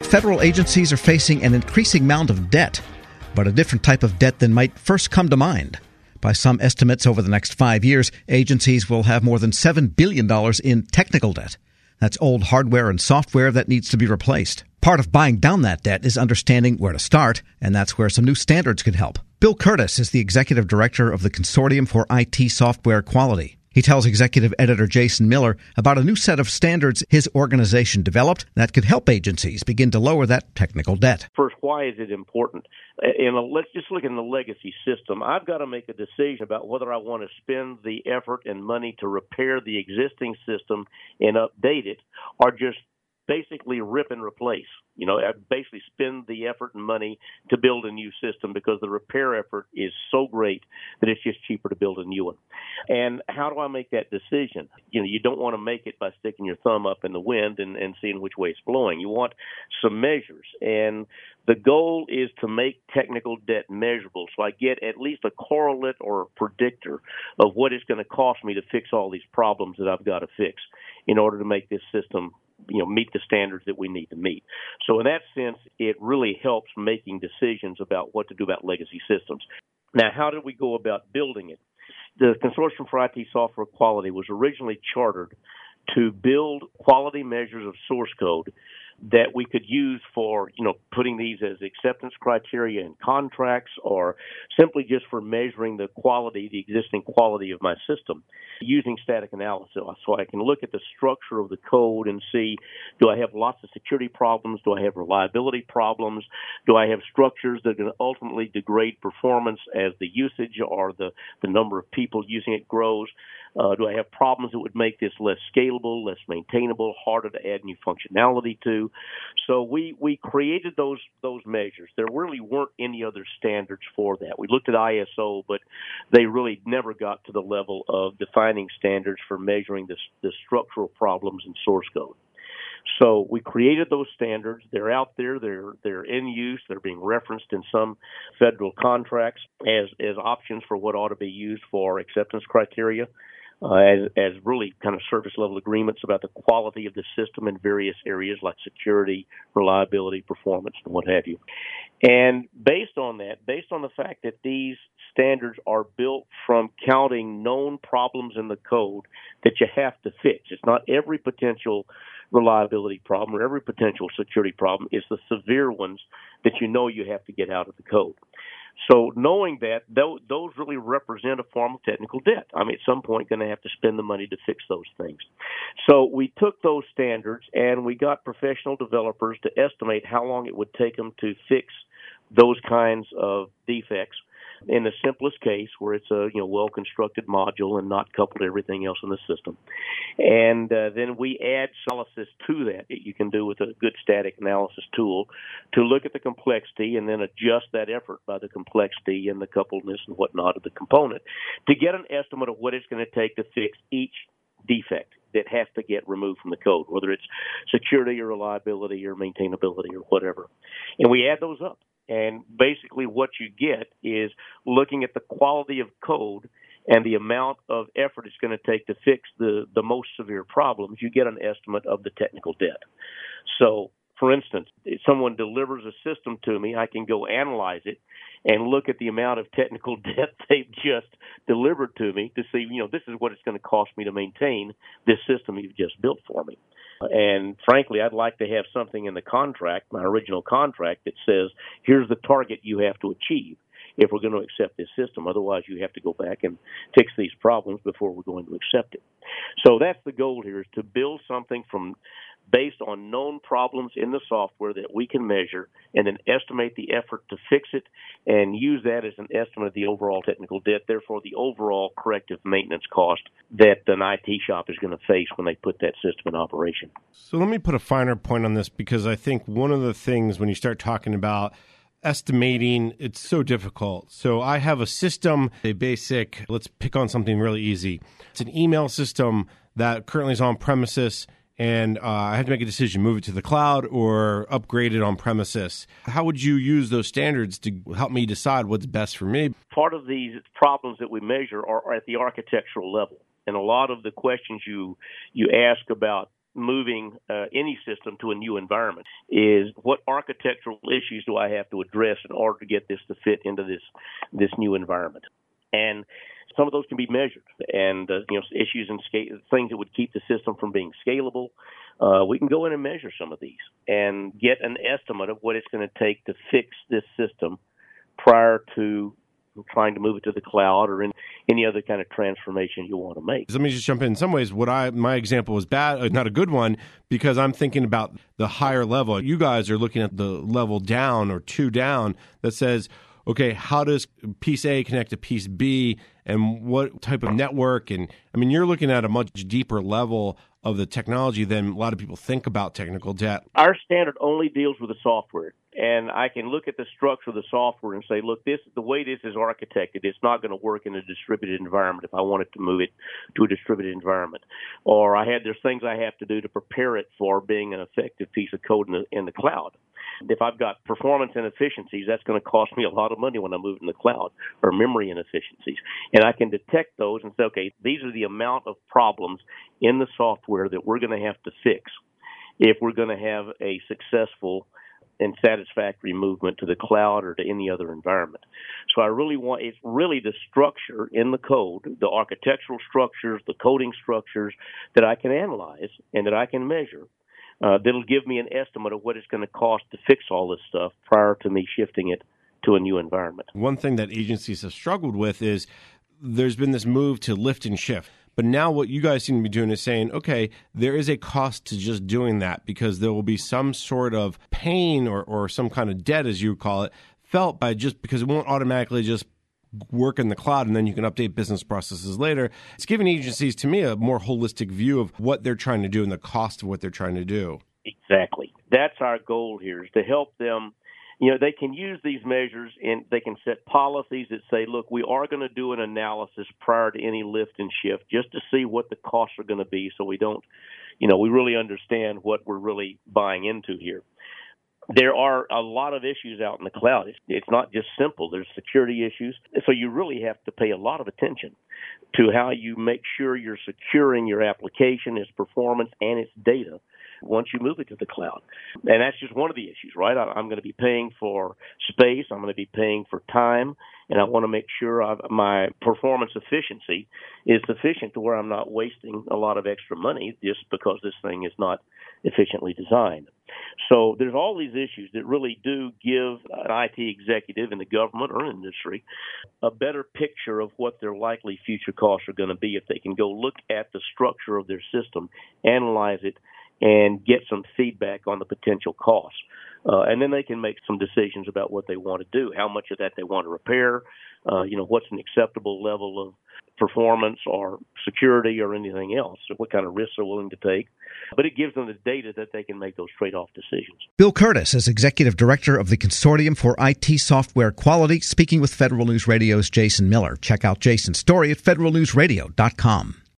federal agencies are facing an increasing amount of debt, but a different type of debt than might first come to mind. By some estimates, over the next 5 years, agencies will have more than $7 billion in technical debt. That's old hardware and software that needs to be replaced. Part of buying down that debt is understanding where to start, and that's where some new standards could help. Bill Curtis is the executive director of the Consortium for IT Software Quality. He tells executive editor Jason Miller about a new set of standards his organization developed that could help agencies begin to lower that technical debt. First, why is it important? Let's just look in the legacy system. I've got to make a decision about whether I want to spend the effort and money to repair the existing system and update it, or just basically rip and replace. Basically spend the effort and money to build a new system because the repair effort is so great that it's just cheaper to build a new one. And how do I make that decision? You don't want to make it by sticking your thumb up in the wind and seeing which way it's blowing. You want some measures. And the goal is to make technical debt measurable so I get at least a correlate or a predictor of what it's going to cost me to fix all these problems that I've got to fix in order to make this system meet the standards that we need to meet. So in that sense, it really helps making decisions about what to do about legacy systems. Now, how did we go about building it? The Consortium for IT Software Quality was originally chartered to build quality measures of source code that we could use for, putting these as acceptance criteria in contracts or simply just for measuring the existing quality of my system using static analysis. So I can look at the structure of the code and see, do I have lots of security problems? Do I have reliability problems? Do I have structures that are going to ultimately degrade performance as the usage or the number of people using it grows? Do I have problems that would make this less scalable, less maintainable, harder to add new functionality to? So we created those measures. There really weren't any other standards for that. We looked at ISO, but they really never got to the level of defining standards for measuring the structural problems in source code. So we created those standards. They're out there. They're in use. They're being referenced in some federal contracts as options for what ought to be used for acceptance criteria. As really kind of surface level agreements about the quality of the system in various areas like security, reliability, performance, and what have you. And based on the fact that these standards are built from counting known problems in the code that you have to fix. It's not every potential reliability problem or every potential security problem. It's the severe ones that you have to get out of the code. So knowing that, those really represent a form of technical debt. At some point, going to have to spend the money to fix those things. So we took those standards and we got professional developers to estimate how long it would take them to fix those kinds of defects. In the simplest case, where it's a well-constructed module and not coupled to everything else in the system. And then we add analysis to that you can do with a good static analysis tool to look at the complexity and then adjust that effort by the complexity and the coupledness and whatnot of the component to get an estimate of what it's going to take to fix each defect that has to get removed from the code, whether it's security or reliability or maintainability or whatever. And we add those up. And basically what you get is looking at the quality of code and the amount of effort it's going to take to fix the most severe problems, you get an estimate of the technical debt. So, for instance, if someone delivers a system to me, I can go analyze it and look at the amount of technical debt they've just delivered to me to see, this is what it's going to cost me to maintain this system you've just built for me. And frankly, I'd like to have something in the contract, my original contract, that says, here's the target you have to achieve if we're going to accept this system. Otherwise, you have to go back and fix these problems before we're going to accept it. So that's the goal here, is to build something based on known problems in the software that we can measure and then estimate the effort to fix it and use that as an estimate of the overall technical debt, therefore the overall corrective maintenance cost that an IT shop is going to face when they put that system in operation. So let me put a finer point on this, because I think one of the things when you start talking about estimating, it's so difficult. So I have a system, a basic, let's pick on something really easy. It's an email system that currently is on premises, and I have to make a decision, move it to the cloud or upgrade it on premises. How would you use those standards to help me decide what's best for me? Part of these problems that we measure are at the architectural level. And a lot of the questions you ask about moving any system to a new environment is what architectural issues do I have to address in order to get this to fit into this new environment. And some of those can be measured, and issues and things that would keep the system from being scalable. We can go in and measure some of these and get an estimate of what it's going to take to fix this system prior to trying to move it to the cloud or in any other kind of transformation you want to make. Let me just jump in. In some ways, my example was bad, not a good one, because I'm thinking about the higher level. You guys are looking at the level down or 2 down that says, okay, how does piece A connect to piece B, and what type of network? And I mean, you're looking at a much deeper level of the technology than a lot of people think about technical debt. Our standard only deals with the software, and I can look at the structure of the software and say, look, the way this is architected, it's not going to work in a distributed environment if I wanted to move it to a distributed environment. Or there's things I have to do to prepare it for being an effective piece of code in the cloud. If I've got performance inefficiencies, that's going to cost me a lot of money when I move it in the cloud, or memory inefficiencies. And I can detect those and say, okay, these are the amount of problems in the software that we're going to have to fix if we're going to have a successful and satisfactory movement to the cloud or to any other environment. So it's really the structure in the code, the architectural structures, the coding structures that I can analyze and that I can measure. That'll give me an estimate of what it's going to cost to fix all this stuff prior to me shifting it to a new environment. One thing that agencies have struggled with is there's been this move to lift and shift. But now what you guys seem to be doing is saying, okay, there is a cost to just doing that because there will be some sort of pain or some kind of debt, as you would call it, felt by just because it won't automatically just work in the cloud and then you can update business processes later. It's giving agencies, to me, a more holistic view of what they're trying to do and the cost of what they're trying to do. Exactly. That's our goal here, is to help them. They can use these measures and they can set policies that say, look, we are going to do an analysis prior to any lift and shift just to see what the costs are going to be so we don't, we really understand what we're really buying into here. There are a lot of issues out in the cloud. It's not just simple. There's security issues. So you really have to pay a lot of attention to how you make sure you're securing your application, its performance, and its data once you move it to the cloud. And that's just one of the issues, right? I'm going to be paying for space. I'm going to be paying for time. And I want to make sure my performance efficiency is sufficient to where I'm not wasting a lot of extra money just because this thing is not efficiently designed. So there's all these issues that really do give an IT executive in the government or industry a better picture of what their likely future costs are going to be if they can go look at the structure of their system, analyze it, and get some feedback on the potential costs. And then they can make some decisions about what they want to do, how much of that they want to repair, what's an acceptable level of performance or security or anything else, or what kind of risks they're willing to take. But it gives them the data that they can make those trade-off decisions. Bill Curtis is Executive Director of the Consortium for IT Software Quality, speaking with Federal News Radio's Jason Miller. Check out Jason's story at federalnewsradio.com.